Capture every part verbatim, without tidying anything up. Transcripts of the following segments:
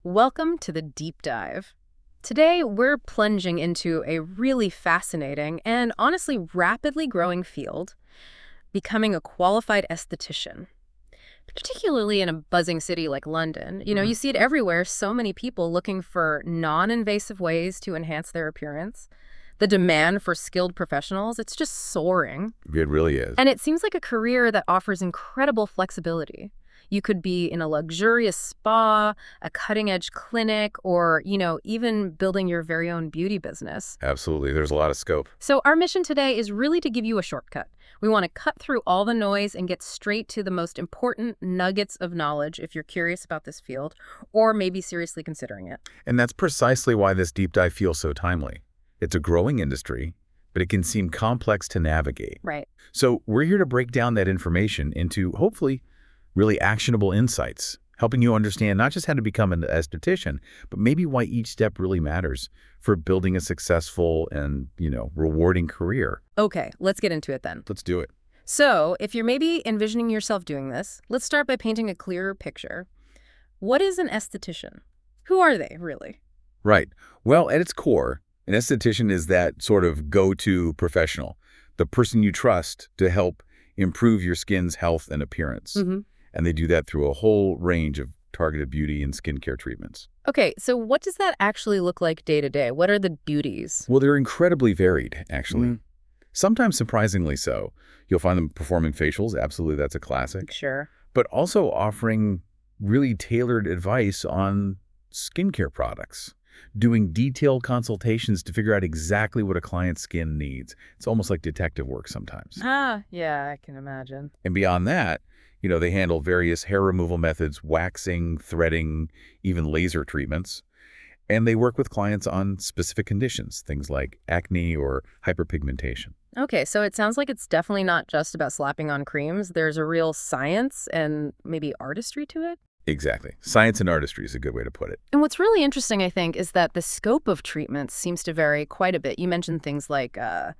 Welcome to the Deep Dive. Today, we're plunging into a really fascinating and honestly rapidly growing field, becoming a qualified esthetician. Particularly in a buzzing city like London. You know, Mhm. you see it everywhere, so many people looking for non-invasive ways to enhance their appearance. The demand for skilled professionals, it's just soaring. It really is. And it seems like a career that offers incredible flexibility. You could be in a luxurious spa, a cutting-edge clinic, or, you know, even building your very own beauty business. Absolutely. There's a lot of scope. So our mission today is really to give you a shortcut. We want to cut through all the noise and get straight to the most important nuggets of knowledge if you're curious about this field or maybe seriously considering it. And that's precisely why this deep dive feels so timely. It's a growing industry, but it can seem complex to navigate. Right. So we're here to break down that information into, hopefully, really actionable insights, helping you understand not just how to become an esthetician, but maybe why each step really matters for building a successful and, you know, rewarding career. Okay, let's get into it then. Let's do it. So if you're maybe envisioning yourself doing this, let's start by painting a clearer picture. What is an esthetician? Who are they, really? Right. Well, at its core, an esthetician is that sort of go-to professional, the person you trust to help improve your skin's health and appearance. Mm-hmm. And they do that through a whole range of targeted beauty and skincare treatments. Okay, so what does that actually look like day to day? What are the duties? Well, they're incredibly varied, actually. Mm. Sometimes surprisingly so. You'll find them performing facials. Absolutely, that's a classic. Sure. But also offering really tailored advice on skincare products, doing detailed consultations to figure out exactly what a client's skin needs. It's almost like detective work sometimes. Ah, yeah, I can imagine. And beyond that, you know, they handle various hair removal methods, waxing, threading, even laser treatments. And they work with clients on specific conditions, things like acne or hyperpigmentation. Okay, so it sounds like it's definitely not just about slapping on creams. There's a real science and maybe artistry to it. Exactly. Science and artistry is a good way to put it. And what's really interesting, I think, is that the scope of treatments seems to vary quite a bit. You mentioned things like uh,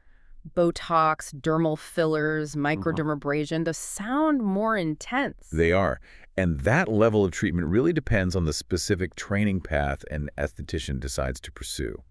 Botox, dermal fillers, microdermabrasion. Those sound more intense. They are. And that level of treatment really depends on the specific training path an esthetician decides to pursue,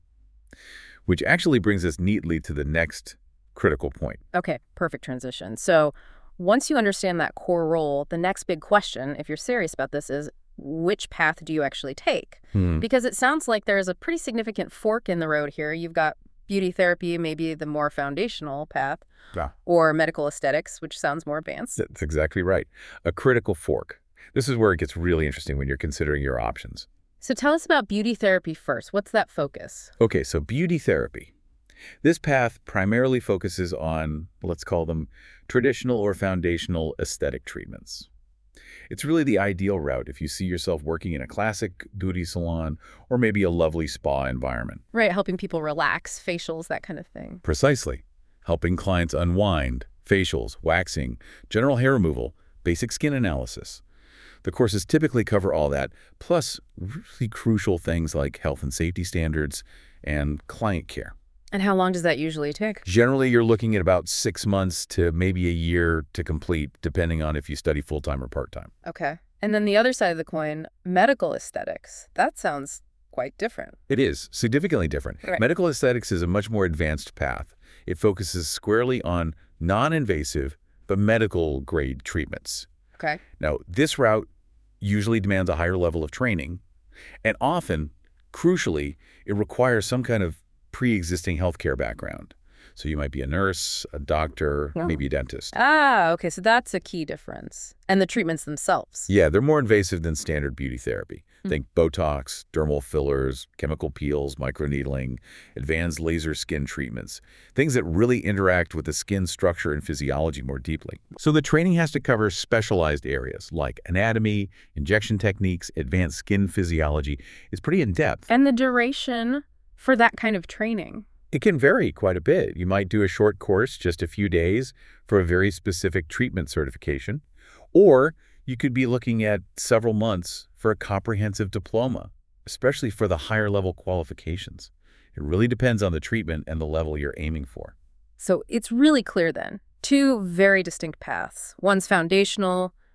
which actually brings us neatly to the next critical point. Okay, perfect transition. So once you understand that core role, the next big question, if you're serious about this, is which path do you actually take? Hmm. Because it sounds like there's a pretty significant fork in the road here. You've got beauty therapy, maybe the more foundational path, Yeah. or medical aesthetics, which sounds more advanced. That's exactly right. A critical fork. This is where it gets really interesting when you're considering your options. So tell us about beauty therapy first. What's that focus? Okay, so beauty therapy. This path primarily focuses on, let's call them, traditional or foundational aesthetic treatments. It's really the ideal route if you see yourself working in a classic beauty salon or maybe a lovely spa environment. Right, helping people relax, facials, that kind of thing. Precisely. Helping clients unwind, facials, waxing, general hair removal, basic skin analysis. The courses typically cover all that, plus really crucial things like health and safety standards and client care. And how long does that usually take? Generally, you're looking at about six months to maybe a year to complete, depending on if you study full-time or part-time. Okay. And then the other side of the coin, medical aesthetics. That sounds quite different. It is significantly different. Right. Medical aesthetics is a much more advanced path. It focuses squarely on non-invasive but medical-grade treatments. Okay. Now, this route usually demands a higher level of training, and often, crucially, it requires some kind of pre-existing healthcare background. So you might be a nurse, a doctor, Yeah. maybe a dentist. Ah, okay, so that's a key difference. And the treatments themselves. Yeah, they're more invasive than standard beauty therapy. Think Botox, dermal fillers, chemical peels, microneedling, advanced laser skin treatments, things that really interact with the skin structure and physiology more deeply. So the training has to cover specialized areas like anatomy, injection techniques, advanced skin physiology. It's pretty in-depth. And the duration for that kind of training. It can vary quite a bit. You might do a short course, just a few days, for a very specific treatment certification. Or you could be looking at several months for a comprehensive diploma, especially for the higher level qualifications. It really depends on the treatment and the level you're aiming for. So it's really clear then. Two very distinct paths. One's foundational,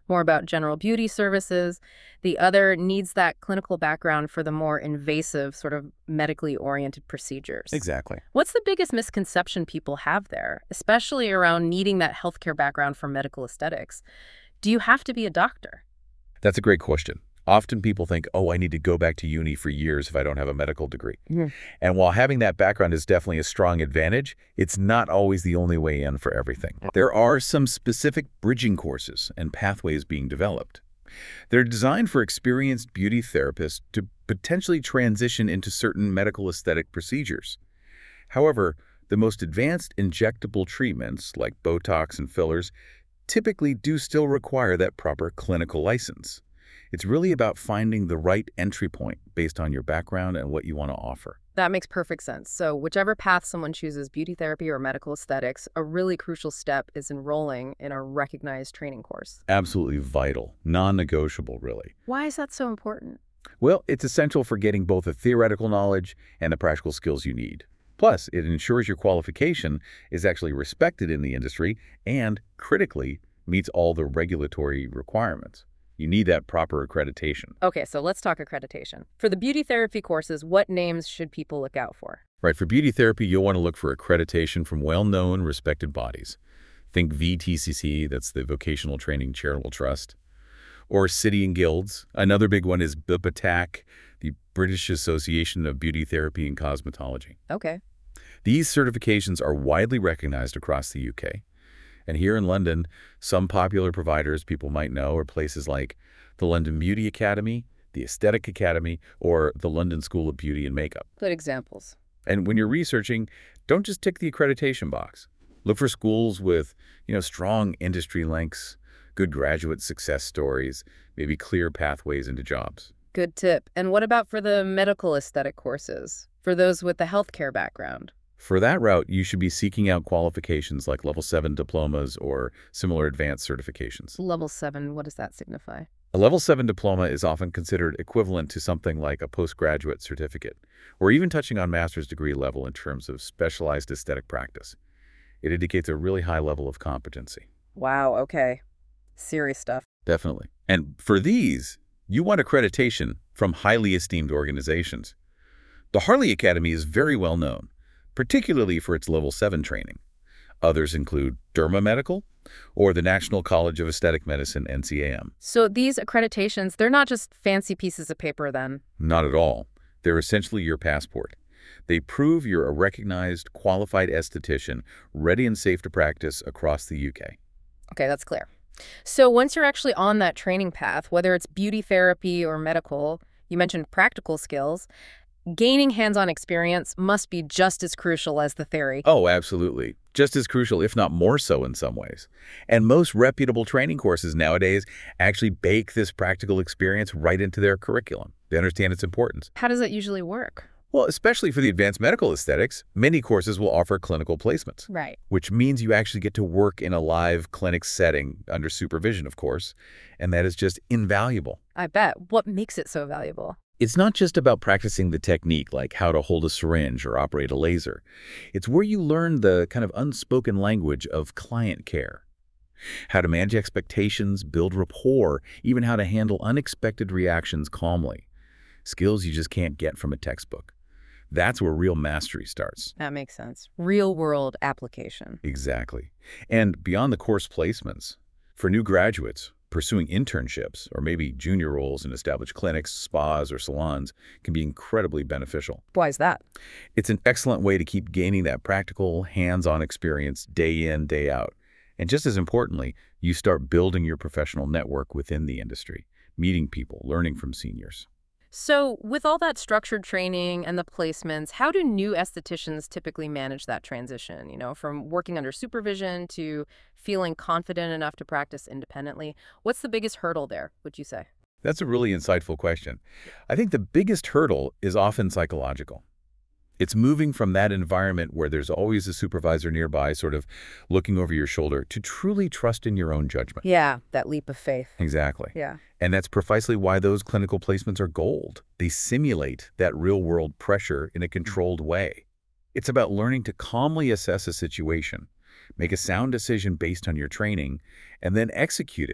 more about general beauty services. The other needs that clinical background for the more invasive, sort of medically oriented procedures. Exactly. What's the biggest misconception people have there, especially around needing that healthcare background for medical aesthetics? Do you have to be a doctor? That's a great question. Often people think, oh, I need to go back to uni for years if I don't have a medical degree. Yeah. And while having that background is definitely a strong advantage, it's not always the only way in for everything. There are some specific bridging courses and pathways being developed. They're designed for experienced beauty therapists to potentially transition into certain medical aesthetic procedures. However, the most advanced injectable treatments, like Botox and fillers, typically do still require that proper clinical license. It's really about finding the right entry point based on your background and what you want to offer. That makes perfect sense. So whichever path someone chooses, beauty therapy or medical aesthetics, a really crucial step is enrolling in a recognized training course. Absolutely vital, non-negotiable, really. Why is that so important? Well, it's essential for getting both the theoretical knowledge and the practical skills you need. Plus, it ensures your qualification is actually respected in the industry and, critically, meets all the regulatory requirements. You need that proper accreditation. Okay, so let's talk accreditation. For the beauty therapy courses, what names should people look out for? Right, for beauty therapy, you'll want to look for accreditation from well-known, respected bodies. Think V T C C, that's the Vocational Training Charitable Trust, or City and Guilds. Another big one is B P A T A C, the British Association of Beauty Therapy and Cosmetology. Okay. These certifications are widely recognized across the U K. And here in London, some popular providers people might know are places like the London Beauty Academy, the Aesthetic Academy, or the London School of Beauty and Makeup. Good examples. And when you're researching, don't just tick the accreditation box. Look for schools with, you know, strong industry links, good graduate success stories, maybe clear pathways into jobs. Good tip. And what about for the medical aesthetic courses, for those with the healthcare background? For that route, you should be seeking out qualifications like level seven diplomas or similar advanced certifications. Level seven, what does that signify? A level seven diploma is often considered equivalent to something like a postgraduate certificate, or even touching on master's degree level in terms of specialized aesthetic practice. It indicates a really high level of competency. Wow, okay. Serious stuff. Definitely. And for these, you want accreditation from highly esteemed organizations. The Harley Academy is very well known, particularly for its level seven training. Others include Derma Medical or the National College of Aesthetic Medicine, N C A M. So these accreditations, they're not just fancy pieces of paper then? Not at all. They're essentially your passport. They prove you're a recognized, qualified esthetician, ready and safe to practice across the U K. Okay, that's clear. So once you're actually on that training path, whether it's beauty therapy or medical, you mentioned practical skills, gaining hands-on experience must be just as crucial as the theory. Oh, absolutely. Just as crucial, if not more so in some ways. And most reputable training courses nowadays actually bake this practical experience right into their curriculum. They understand its importance. How does it usually work? Well, especially for the advanced medical aesthetics, many courses will offer clinical placements. Right. Which means you actually get to work in a live clinic setting under supervision, of course, and that is just invaluable. I bet. What makes it so valuable? It's not just about practicing the technique, like how to hold a syringe or operate a laser. It's where you learn the kind of unspoken language of client care. How to manage expectations, build rapport, even how to handle unexpected reactions calmly. Skills you just can't get from a textbook. That's where real mastery starts. That makes sense. Real-world application. Exactly. And beyond the course placements, for new graduates, pursuing internships or maybe junior roles in established clinics, spas, or salons can be incredibly beneficial. Why is that? It's an excellent way to keep gaining that practical, hands-on experience day in, day out. And just as importantly, you start building your professional network within the industry, meeting people, learning from seniors. So with all that structured training and the placements, how do new estheticians typically manage that transition, you know, from working under supervision to feeling confident enough to practice independently? What's the biggest hurdle there, would you say? That's a really insightful question. I think the biggest hurdle is often psychological. It's moving from that environment where there's always a supervisor nearby sort of looking over your shoulder to truly trust in your own judgment. Yeah, that leap of faith. Exactly. Yeah. And that's precisely why those clinical placements are gold. They simulate that real-world pressure in a controlled way. It's about learning to calmly assess a situation, make a sound decision based on your training, and then execute it,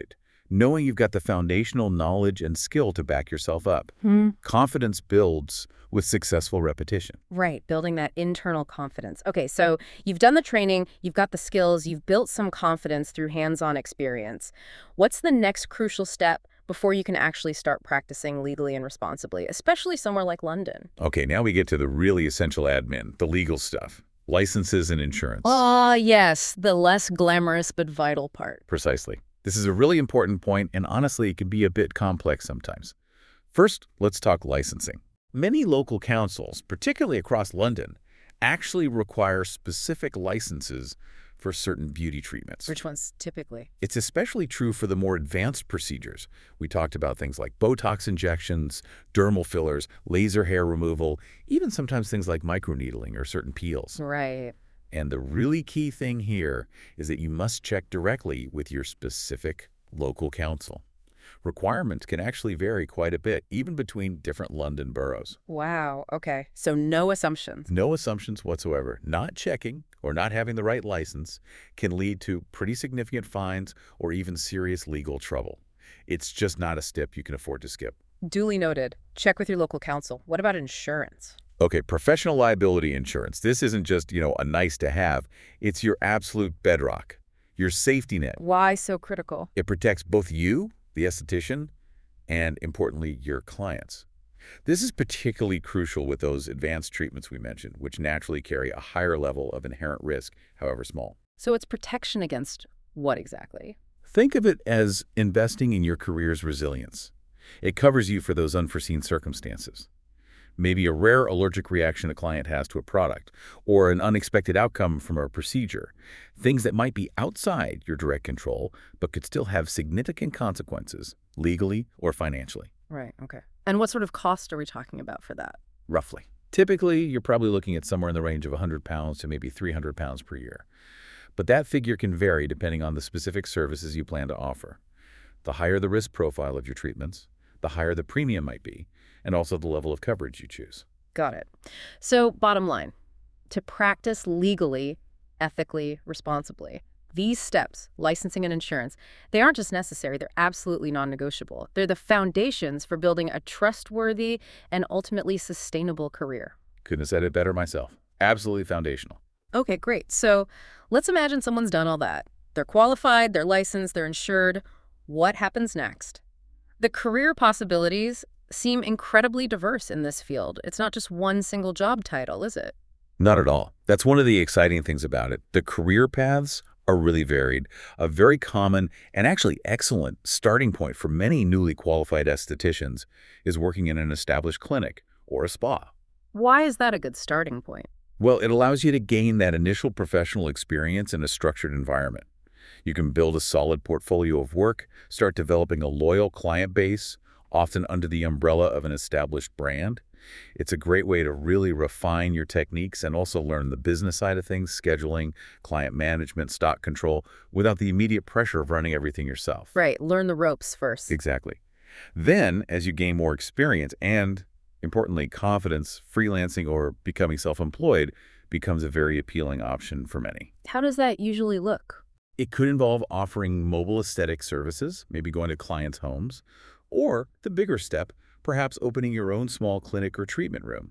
knowing you've got the foundational knowledge and skill to back yourself up. Hmm. Confidence builds with successful repetition. Right, building that internal confidence. Okay, so you've done the training, you've got the skills, you've built some confidence through hands-on experience. What's the next crucial step before you can actually start practicing legally and responsibly, especially somewhere like London? Okay, now we get to the really essential admin, the legal stuff. Licenses and insurance. Ah, yes, the less glamorous but vital part. Precisely. This is a really important point, and honestly, it can be a bit complex sometimes. First, let's talk licensing. Many local councils, particularly across London, actually require specific licenses for certain beauty treatments. Which ones typically? It's especially true for the more advanced procedures. We talked about things like Botox injections, dermal fillers, laser hair removal, even sometimes things like microneedling or certain peels. Right. And the really key thing here is that you must check directly with your specific local council. Requirements can actually vary quite a bit, even between different London boroughs. Wow, okay. So no assumptions. No assumptions whatsoever. Not checking or not having the right license can lead to pretty significant fines or even serious legal trouble. It's just not a step you can afford to skip. Duly noted. Check with your local council. What about insurance? Okay, professional liability insurance. This isn't just, you know, a nice to have. It's your absolute bedrock, your safety net. Why so critical? It protects both you, the esthetician, and importantly, your clients. This is particularly crucial with those advanced treatments we mentioned, which naturally carry a higher level of inherent risk, however small. So it's protection against what exactly? Think of it as investing in your career's resilience. It covers you for those unforeseen circumstances. Maybe a rare allergic reaction a client has to a product, or an unexpected outcome from a procedure. Things that might be outside your direct control, but could still have significant consequences, legally or financially. Right, okay. And what sort of cost are we talking about for that? Roughly. Typically, you're probably looking at somewhere in the range of one hundred pounds to maybe three hundred pounds per year. But that figure can vary depending on the specific services you plan to offer. The higher the risk profile of your treatments, the higher the premium might be, and also the level of coverage you choose. Got it. So bottom line, to practice legally, ethically, responsibly, these steps, licensing and insurance, they aren't just necessary, they're absolutely non-negotiable. They're the foundations for building a trustworthy and ultimately sustainable career. Couldn't have said it better myself. Absolutely foundational. Okay, great. So let's imagine someone's done all that. They're qualified, they're licensed, they're insured. What happens next? The career possibilities seem incredibly diverse in this field. It's not just one single job title, is it? Not at all. That's one of the exciting things about it. The career paths are really varied. A very common and actually excellent starting point for many newly qualified estheticians is working in an established clinic or a spa. Why is that a good starting point? Well, it allows you to gain that initial professional experience in a structured environment. You can build a solid portfolio of work, start developing a loyal client base, often under the umbrella of an established brand. It's a great way to really refine your techniques and also learn the business side of things, scheduling, client management, stock control, without the immediate pressure of running everything yourself. Right, learn the ropes first. Exactly. Then, as you gain more experience and, importantly, confidence, freelancing or becoming self-employed becomes a very appealing option for many. How does that usually look? It could involve offering mobile aesthetic services, maybe going to clients' homes, or the bigger step, perhaps opening your own small clinic or treatment room.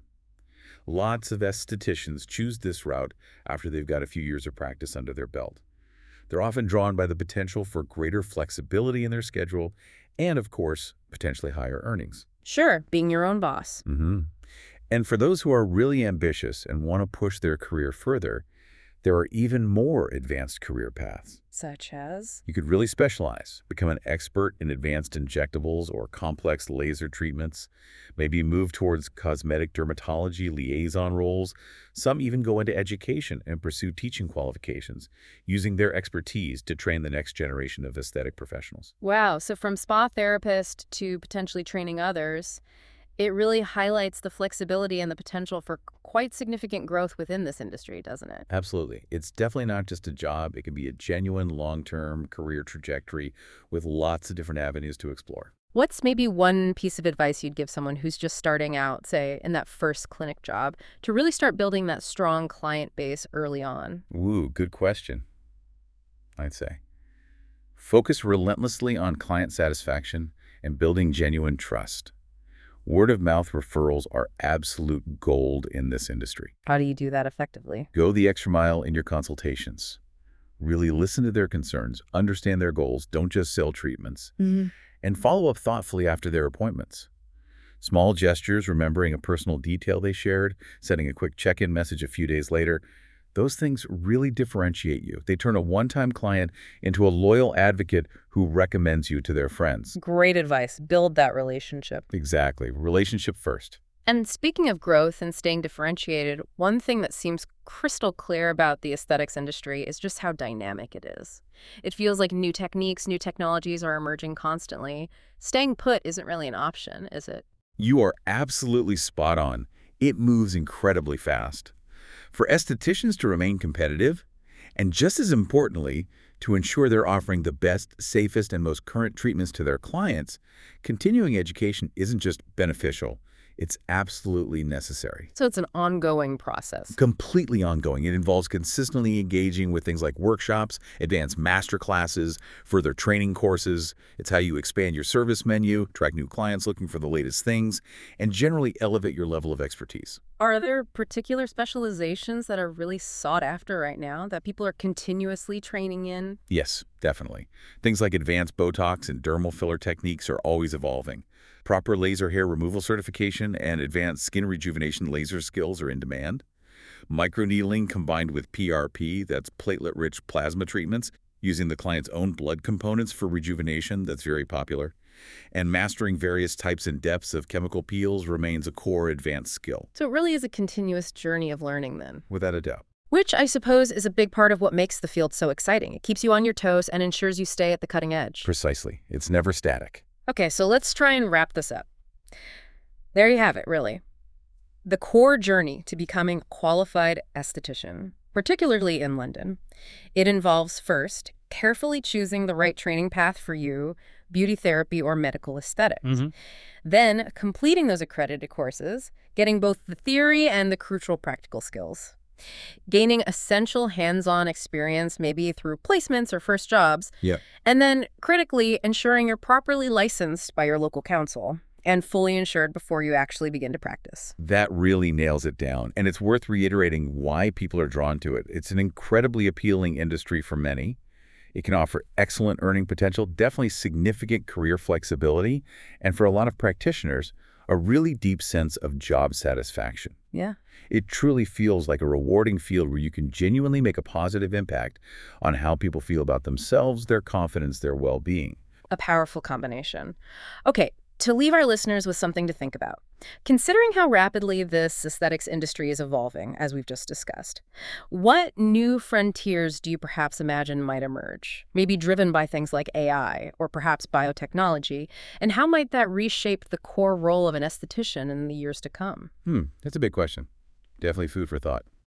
Lots of estheticians choose this route after they've got a few years of practice under their belt. They're often drawn by the potential for greater flexibility in their schedule and, of course, potentially higher earnings. Sure, being your own boss. Mm-hmm. And for those who are really ambitious and want to push their career further, there are even more advanced career paths. Such as? You could really specialize, become an expert in advanced injectables or complex laser treatments, maybe move towards cosmetic dermatology liaison roles. Some even go into education and pursue teaching qualifications, using their expertise to train the next generation of aesthetic professionals. Wow, so from spa therapist to potentially training others, it really highlights the flexibility and the potential for quite significant growth within this industry, doesn't it? Absolutely. It's definitely not just a job. It can be a genuine long-term career trajectory with lots of different avenues to explore. What's maybe one piece of advice you'd give someone who's just starting out, say, in that first clinic job, to really start building that strong client base early on? Ooh, good question, I'd say. Focus relentlessly on client satisfaction and building genuine trust. Word-of-mouth referrals are absolute gold in this industry. How do you do that effectively? Go the extra mile in your consultations. Really listen to their concerns, understand their goals, don't just sell treatments, Mm-hmm. and follow up thoughtfully after their appointments. Small gestures, remembering a personal detail they shared, sending a quick check-in message a few days later, those things really differentiate you. They turn a one-time client into a loyal advocate who recommends you to their friends. Great advice. Build that relationship. Exactly. Relationship first. And speaking of growth and staying differentiated, one thing that seems crystal clear about the aesthetics industry is just how dynamic it is. It feels like new techniques, new technologies are emerging constantly. Staying put isn't really an option, is it? You are absolutely spot on. It moves incredibly fast. For estheticians to remain competitive, and just as importantly, to ensure they're offering the best, safest, and most current treatments to their clients, continuing education isn't just beneficial, it's absolutely necessary. So it's an ongoing process. Completely ongoing. It involves consistently engaging with things like workshops, advanced master classes, further training courses. It's how you expand your service menu, track new clients looking for the latest things, and generally elevate your level of expertise. Are there particular specializations that are really sought after right now that people are continuously training in? Yes, definitely. Things like advanced Botox and dermal filler techniques are always evolving. Proper laser hair removal certification and advanced skin rejuvenation laser skills are in demand. Microneedling combined with P R P, that's platelet-rich plasma treatments, using the client's own blood components for rejuvenation, that's very popular. And mastering various types and depths of chemical peels remains a core advanced skill. So it really is a continuous journey of learning then. Without a doubt. Which I suppose is a big part of what makes the field so exciting. It keeps you on your toes and ensures you stay at the cutting edge. Precisely. It's never static. Okay, so let's try and wrap this up. There you have it, really. The core journey to becoming a qualified esthetician, particularly in London. It involves, first, carefully choosing the right training path for you, beauty therapy or medical aesthetics. Mm-hmm. Then, completing those accredited courses, getting both the theory and the crucial practical skills. Gaining essential hands-on experience, maybe through placements or first jobs. Yeah. And then, critically, ensuring you're properly licensed by your local council and fully insured before you actually begin to practice. That really nails it down, and it's worth reiterating why people are drawn to it. It's an incredibly appealing industry for many. It can offer excellent earning potential, definitely significant career flexibility, and for a lot of practitioners, a really deep sense of job satisfaction. Yeah. It truly feels like a rewarding field where you can genuinely make a positive impact on how people feel about themselves, their confidence, their well-being. A powerful combination. Okay, to leave our listeners with something to think about. Considering how rapidly this aesthetics industry is evolving, as we've just discussed, what new frontiers do you perhaps imagine might emerge? Maybe driven by things like A I or perhaps biotechnology, and how might that reshape the core role of an esthetician in the years to come? Hmm, that's a big question. Definitely food for thought.